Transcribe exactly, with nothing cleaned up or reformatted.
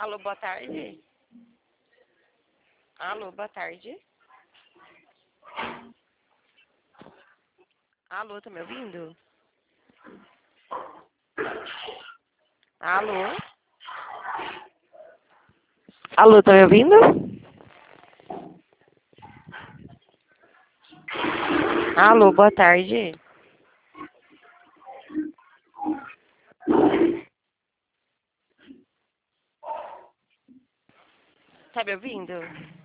Alô, boa tarde. Alô, boa tarde. Alô, tá me ouvindo? Alô? Alô, tá me ouvindo? Alô, boa tarde. Tá me ouvindo?